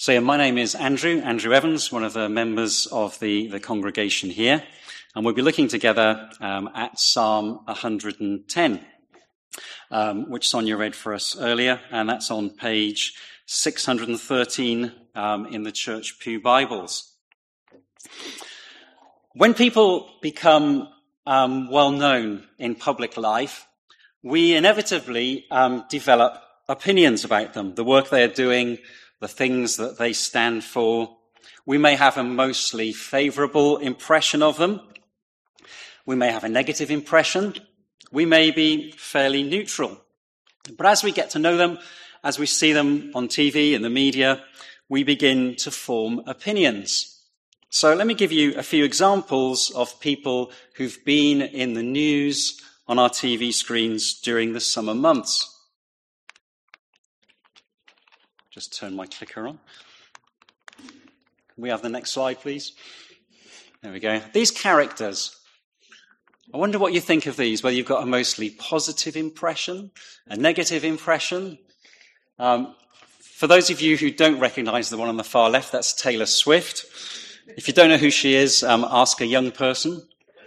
So my name is Andrew Evans, one of the members of the congregation here, and we'll be looking together at Psalm 110, which Sonia read for us earlier, and that's on page 613 in the Church Pew Bibles. When people become well known in public life, we inevitably develop opinions about them, the work they are doing, the things that they stand for. We may have a mostly favourable impression of them. We may have a negative impression. We may be fairly neutral. But as we get to know them, as we see them on TV and the media, we begin to form opinions. So let me give you a few examples of people who've been in the news on our TV screens during the summer months. Just turn my clicker on. Can we have the next slide, please? There we go. These characters, I wonder what you think of these, whether you've got a mostly positive impression, a negative impression. For those of you who don't recognise the one on the far left, that's Taylor Swift. If you don't know who she is, ask a young person.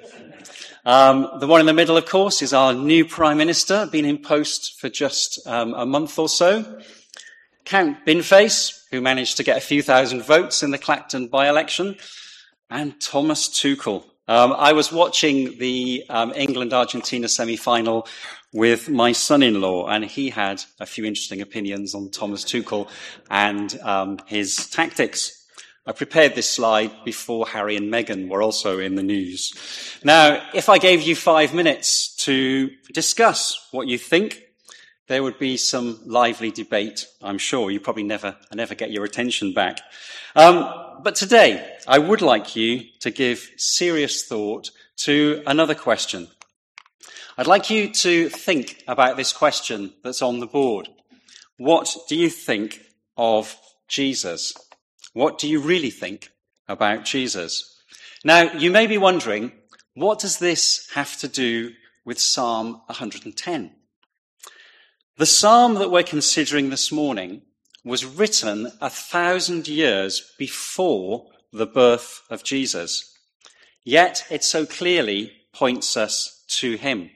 The one in the middle, of course, is our new Prime Minister, been in post for just a month or so. Count Binface, who managed to get a few thousand votes in the Clacton by-election, and Thomas Tuchel. I was watching the England-Argentina semi-final with my son-in-law, and he had a few interesting opinions on Thomas Tuchel and his tactics. I prepared this slide before Harry and Meghan were also in the news. Now, if I gave you 5 minutes to discuss what you think, there would be some lively debate, I'm sure. You probably never get your attention back. But today, I would like you to give serious thought to another question. I'd like you to think about this question that's on the board. What do you think of Jesus? What do you really think about Jesus? Now, you may be wondering, what does this have to do with Psalm 110? The psalm that we're considering this morning was written 1,000 years before the birth of Jesus. Yet it so clearly points us to him.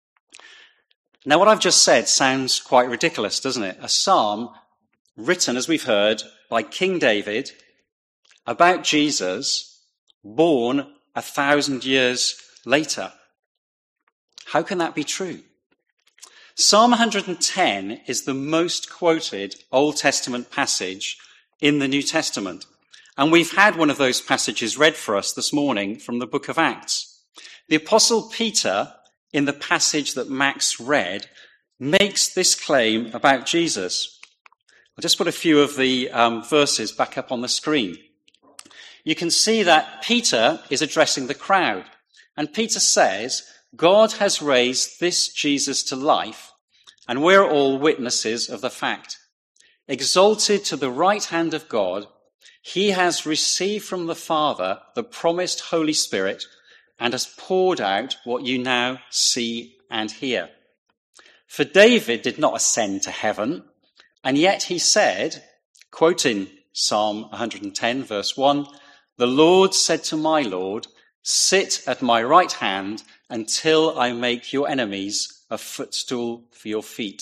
Now, what I've just said sounds quite ridiculous, doesn't it? A psalm written, as we've heard, by King David about Jesus, born 1,000 years later. How can that be true? Psalm 110 is the most quoted Old Testament passage in the New Testament. And we've had one of those passages read for us this morning from the book of Acts. The Apostle Peter, in the passage that Max read, makes this claim about Jesus. I'll just put a few of the verses back up on the screen. You can see that Peter is addressing the crowd. And Peter says, God has raised this Jesus to life, and we're all witnesses of the fact. Exalted to the right hand of God, he has received from the Father the promised Holy Spirit and has poured out what you now see and hear. For David did not ascend to heaven, and yet he said, quoting Psalm 110, verse 1, "The Lord said to my Lord, sit at my right hand until I make your enemies a footstool for your feet."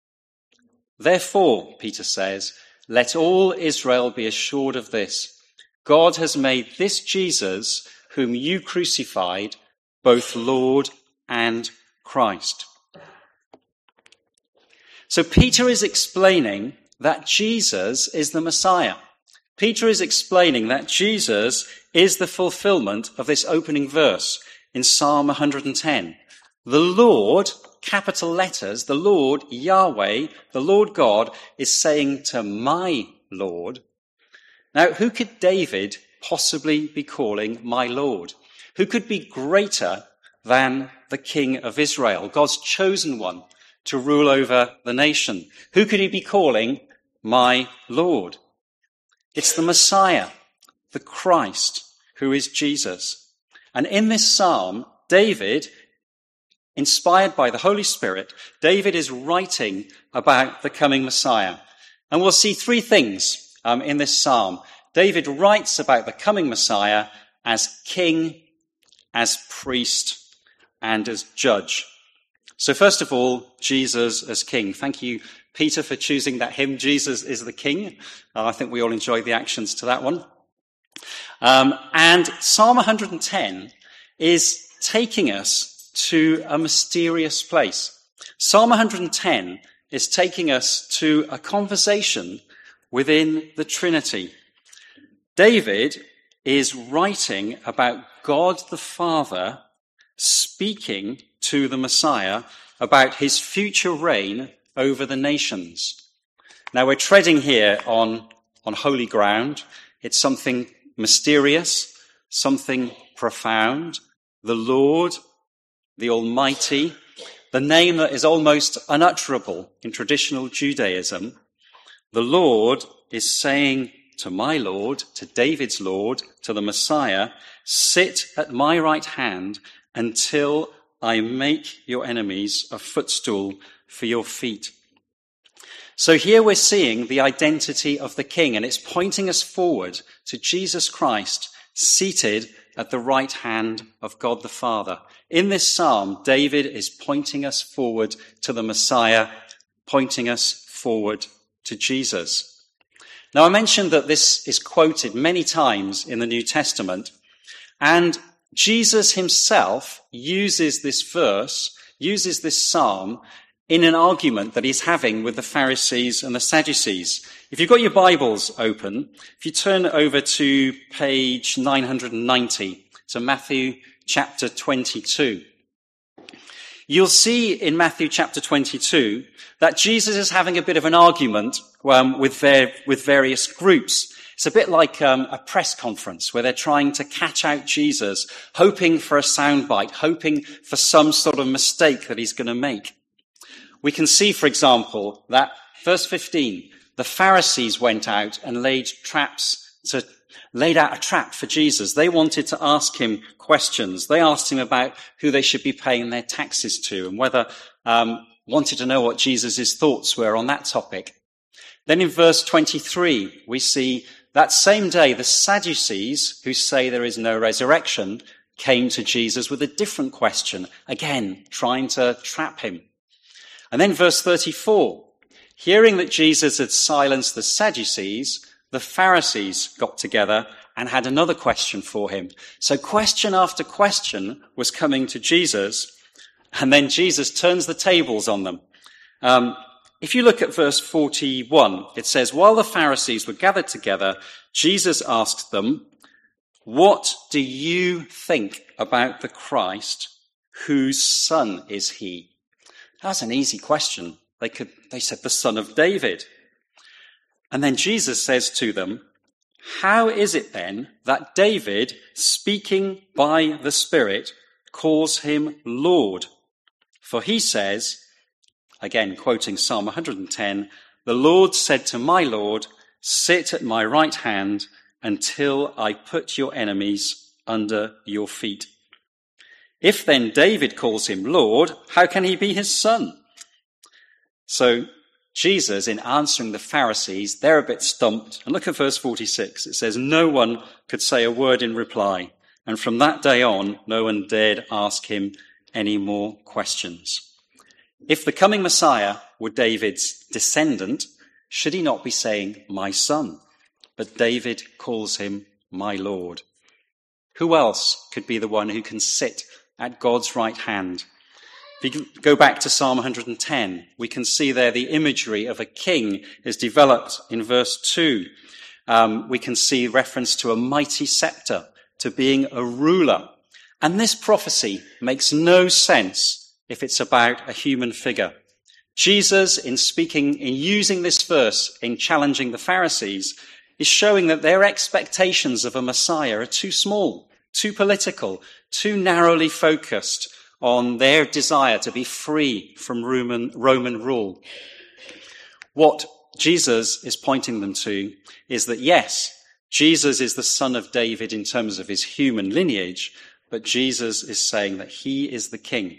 Therefore, Peter says, let all Israel be assured of this. God has made this Jesus, whom you crucified, both Lord and Christ. So Peter is explaining that Jesus is the Messiah. Peter is explaining that Jesus is the fulfillment of this opening verse in Psalm 110. The Lord, capital letters, the Lord, Yahweh, the Lord God, is saying to my Lord. Now, who could David possibly be calling my Lord? Who could be greater than the King of Israel, God's chosen one to rule over the nation? Who could he be calling my Lord? It's the Messiah, the Christ, who is Jesus. And in this psalm, David, inspired by the Holy Spirit, David is writing about the coming Messiah. And we'll see three things in this psalm, David writes about the coming Messiah as king, as priest, and as judge. So first of all, Jesus as king. Thank you, Peter, for choosing that hymn, Jesus is the King. I think we all enjoyed the actions to that one. And Psalm 110 is taking us to a mysterious place. Psalm 110 is taking us to a conversation within the Trinity. David is writing about God the Father speaking to the Messiah about his future reign over the nations. Now, we're treading here on holy ground. It's something mysterious, something profound. The Lord, the Almighty, the name that is almost unutterable in traditional Judaism. The Lord is saying to my Lord, to David's Lord, to the Messiah, sit at my right hand until I make your enemies a footstool for your feet. So here we're seeing the identity of the King, and it's pointing us forward to Jesus Christ seated at the right hand of God the Father. In this psalm, David is pointing us forward to the Messiah, pointing us forward to Jesus. Now, I mentioned that this is quoted many times in the New Testament, and Jesus himself uses this verse, uses this psalm in an argument that he's having with the Pharisees and the Sadducees. If you've got your Bibles open, if you turn over to page 990, to Matthew chapter 22, you'll see in Matthew chapter 22 that Jesus is having a bit of an argument with various groups. It's a bit like a press conference where they're trying to catch out Jesus, hoping for a soundbite, hoping for some sort of mistake that he's going to make. We can see, for example, that verse 15, the Pharisees went out and laid out a trap for Jesus. They wanted to ask him questions. They asked him about who they should be paying their taxes to and wanted to know what Jesus' thoughts were on that topic. Then in verse 23, we see that same day, the Sadducees, who say there is no resurrection, came to Jesus with a different question, again, trying to trap him. And then verse 34, hearing that Jesus had silenced the Sadducees, the Pharisees got together and had another question for him. So question after question was coming to Jesus, and then Jesus turns the tables on them. If you look at verse 41, it says, while the Pharisees were gathered together, Jesus asked them, what do you think about the Christ? Whose son is he? That's an easy question. They said the son of David. And then Jesus says to them, how is it then that David, speaking by the Spirit, calls him Lord? For he says, again, quoting Psalm 110, the Lord said to my Lord, sit at my right hand until I put your enemies under your feet. If then David calls him Lord, how can he be his son? So Jesus, in answering the Pharisees, they're a bit stumped. And look at verse 46. It says, no one could say a word in reply. And from that day on, no one dared ask him any more questions. If the coming Messiah were David's descendant, should he not be saying, my son? But David calls him my Lord. Who else could be the one who can sit at God's right hand? If you go back to Psalm 110, we can see there the imagery of a king is developed in verse 2. We can see reference to a mighty scepter, to being a ruler. And this prophecy makes no sense if it's about a human figure. Jesus, in using this verse, in challenging the Pharisees, is showing that their expectations of a Messiah are too small, too political, too narrowly focused on their desire to be free from Roman rule. What Jesus is pointing them to is that, yes, Jesus is the son of David in terms of his human lineage, but Jesus is saying that he is the king.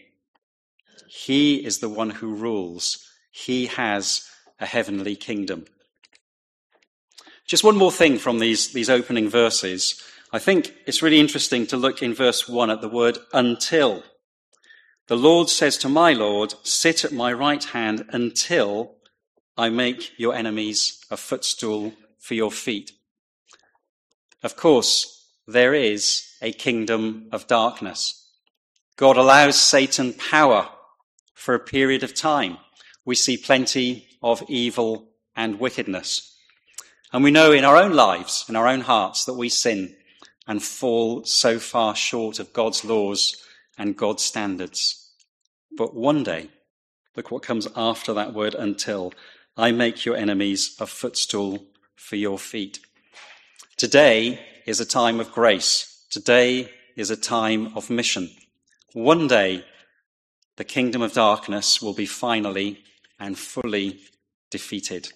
He is the one who rules. He has a heavenly kingdom. Just one more thing from these opening verses. I think it's really interesting to look in verse 1 at the word until. The Lord says to my Lord, sit at my right hand until I make your enemies a footstool for your feet. Of course, there is a kingdom of darkness. God allows Satan power for a period of time. We see plenty of evil and wickedness. And we know in our own lives, in our own hearts, that we sin and fall so far short of God's laws and God's standards. But one day, look what comes after that word until, I make your enemies a footstool for your feet. Today is a time of grace. Today is a time of mission. One day, the kingdom of darkness will be finally and fully defeated.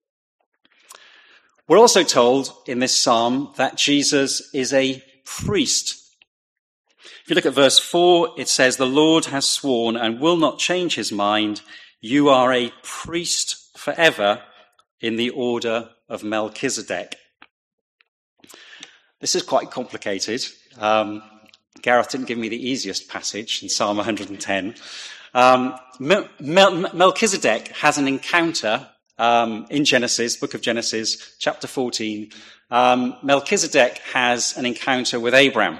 We're also told in this psalm that Jesus is a priest. If you look at verse 4, it says, the Lord has sworn and will not change his mind. You are a priest forever in the order of Melchizedek. This is quite complicated. Gareth didn't give me the easiest passage in Psalm 110. Melchizedek has an encounter in Genesis, book of Genesis, chapter 14. Melchizedek has an encounter with Abraham,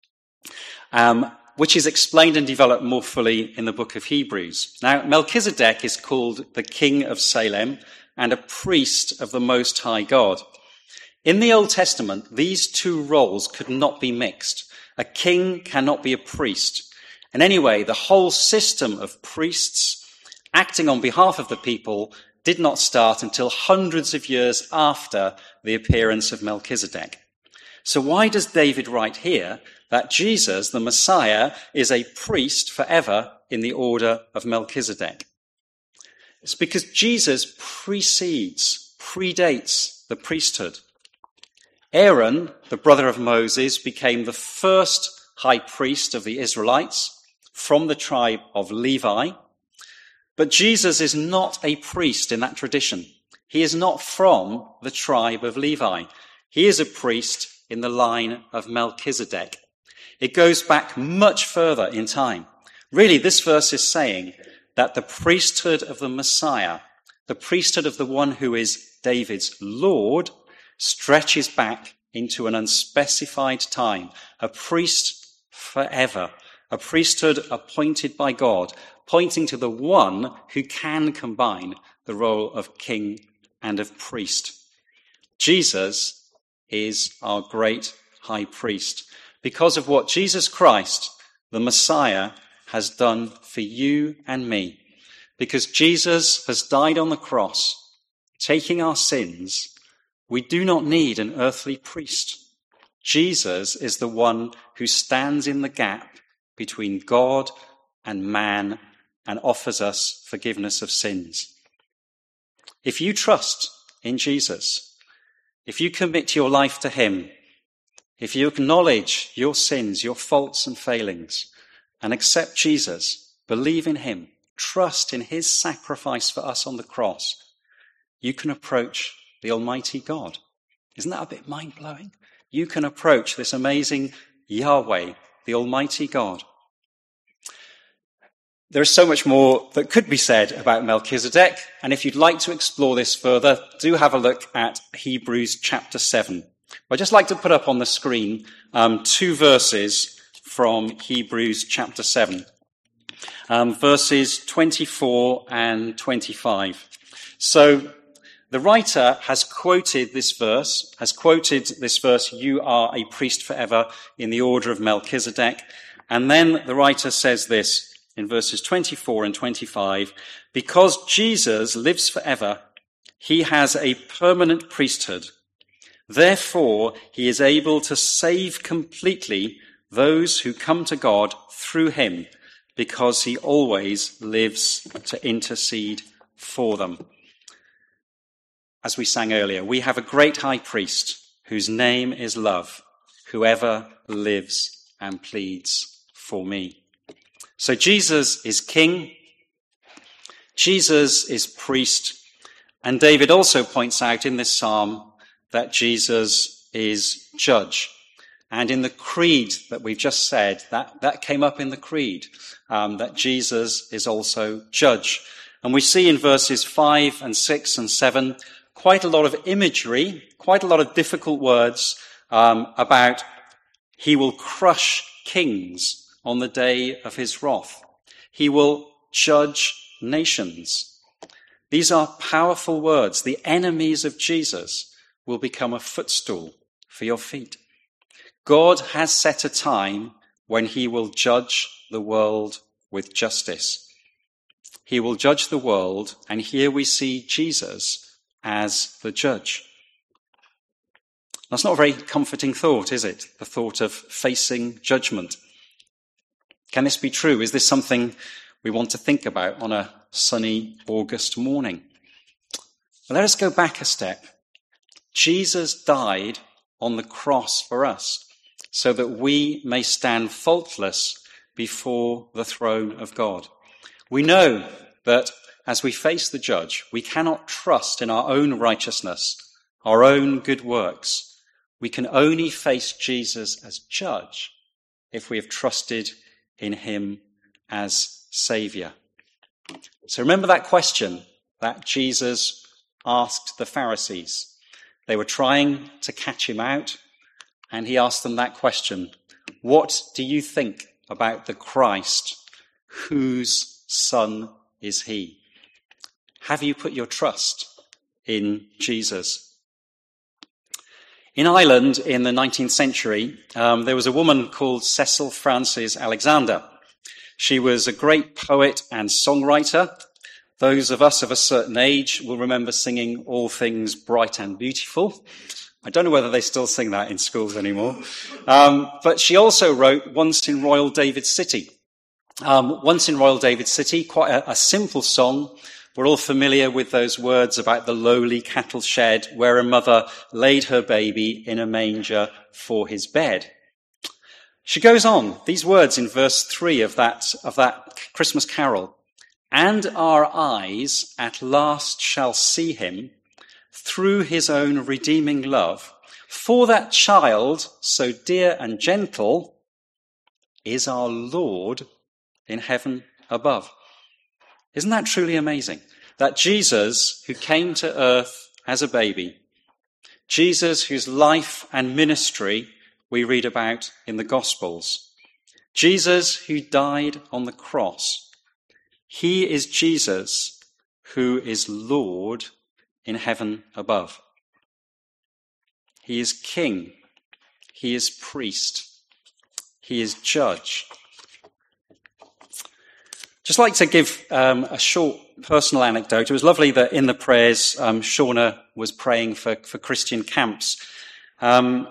which is explained and developed more fully in the book of Hebrews. Now, Melchizedek is called the king of Salem and a priest of the Most High God. In the Old Testament, these two roles could not be mixed. A king cannot be a priest. And anyway, the whole system of priests acting on behalf of the people did not start until hundreds of years after the appearance of Melchizedek. So why does David write here that Jesus, the Messiah, is a priest forever in the order of Melchizedek? It's because Jesus predates the priesthood. Aaron, the brother of Moses, became the first high priest of the Israelites from the tribe of Levi. But Jesus is not a priest in that tradition. He is not from the tribe of Levi. He is a priest in the line of Melchizedek. It goes back much further in time. Really, this verse is saying that the priesthood of the Messiah, the priesthood of the one who is David's Lord, stretches back into an unspecified time, a priest forever, a priesthood appointed by God, pointing to the one who can combine the role of king and of priest. Jesus is our great high priest because of what Jesus Christ, the Messiah, has done for you and me. Because Jesus has died on the cross, taking our sins, we do not need an earthly priest. Jesus is the one who stands in the gap between God and man and offers us forgiveness of sins. If you trust in Jesus, if you commit your life to him, if you acknowledge your sins, your faults and failings, and accept Jesus, believe in him, trust in his sacrifice for us on the cross, you can approach the Almighty God. Isn't that a bit mind-blowing? You can approach this amazing Yahweh, the Almighty God. There is so much more that could be said about Melchizedek, and if you'd like to explore this further, do have a look at Hebrews chapter 7. I'd just like to put up on the screen 2 verses from Hebrews chapter 7, verses 24 and 25. So the writer has quoted this verse, you are a priest forever in the order of Melchizedek. And then the writer says this in verses 24 and 25, because Jesus lives forever, he has a permanent priesthood. Therefore, he is able to save completely those who come to God through him, because he always lives to intercede for them. As we sang earlier, we have a great high priest whose name is love, whoever lives and pleads for me. So Jesus is king, Jesus is priest, and David also points out in this psalm that Jesus is judge. And in the creed that we've just said, that came up in the creed, that Jesus is also judge. And we see in verses 5 and 6 and 7 quite a lot of imagery, quite a lot of difficult words about he will crush kings on the day of his wrath. He will judge nations. These are powerful words. The enemies of Jesus will become a footstool for your feet. God has set a time when he will judge the world with justice. He will judge the world, and here we see Jesus as the judge. That's not a very comforting thought, is it? The thought of facing judgment. Can this be true? Is this something we want to think about on a sunny August morning? But let us go back a step. Jesus died on the cross for us so that we may stand faultless before the throne of God. We know that as we face the judge, we cannot trust in our own righteousness, our own good works. We can only face Jesus as judge if we have trusted in him as Saviour. So remember that question that Jesus asked the Pharisees. They were trying to catch him out, and he asked them that question. What do you think about the Christ? Whose son is he? Have you put your trust in Jesus? In Ireland in the 19th century, there was a woman called Cecil Frances Alexander. She was a great poet and songwriter. Those of us of a certain age will remember singing All Things Bright and Beautiful. I don't know whether they still sing that in schools anymore. But she also wrote Once in Royal David City. Once in Royal David City, quite a simple song. We're all familiar with those words about the lowly cattle shed where a mother laid her baby in a manger for his bed. She goes on, these words in verse 3 of that Christmas carol. And our eyes at last shall see him through his own redeeming love. For that child, so dear and gentle, is our Lord in heaven above. Isn't that truly amazing? That Jesus, who came to earth as a baby, Jesus whose life and ministry we read about in the Gospels, Jesus who died on the cross, he is Jesus who is Lord in heaven above. He is King. He is priest. He is judge. Just like to give a short personal anecdote. It was lovely that in the prayers, Shauna was praying for Christian camps. And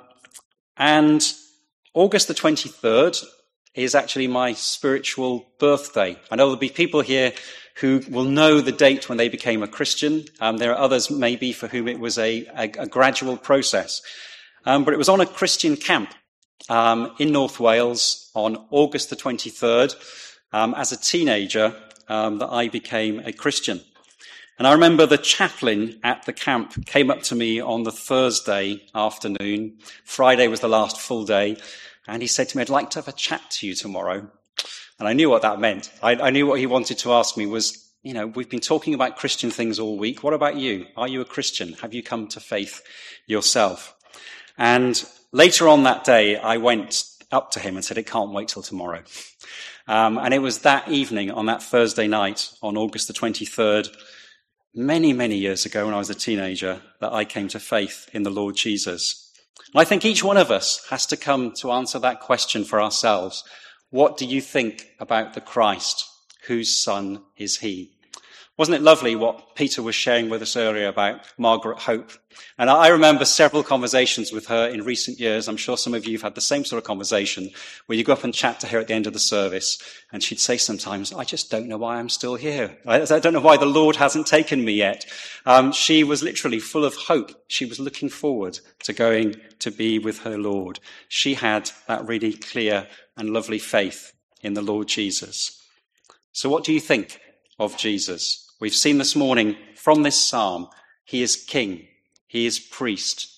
August the 23rd is actually my spiritual birthday. I know there'll be people here who will know the date when they became a Christian. There are others maybe for whom it was a gradual process. But it was on a Christian camp in North Wales on August the 23rd. As a teenager, that I became a Christian. And I remember the chaplain at the camp came up to me on the Thursday afternoon. Friday was the last full day. And he said to me, I'd like to have a chat to you tomorrow. And I knew what that meant. I knew what he wanted to ask me was, you know, we've been talking about Christian things all week. What about you? Are you a Christian? Have you come to faith yourself? And later on that day, I went up to him and said, it can't wait till tomorrow. And it was that evening on that Thursday night on August the 23rd, many, many years ago when I was a teenager, that I came to faith in the Lord Jesus. And I think each one of us has to come to answer that question for ourselves. What do you think about the Christ? Whose son is he? Wasn't it lovely what Peter was sharing with us earlier about Margaret Hope? And I remember several conversations with her in recent years. I'm sure some of you have had the same sort of conversation where you go up and chat to her at the end of the service and she'd say sometimes, I just don't know why I'm still here. I don't know why the Lord hasn't taken me yet. She was literally full of hope. She was looking forward to going to be with her Lord. She had that really clear and lovely faith in the Lord Jesus. So what do you think of Jesus? We've seen this morning from this psalm, he is king, he is priest,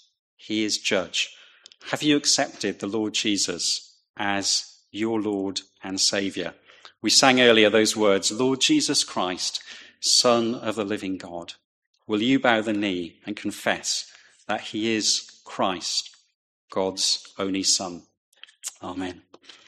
He is judge. Have you accepted the Lord Jesus as your Lord and Saviour? We sang earlier those words, Lord Jesus Christ, Son of the living God. Will you bow the knee and confess that he is Christ, God's only Son? Amen.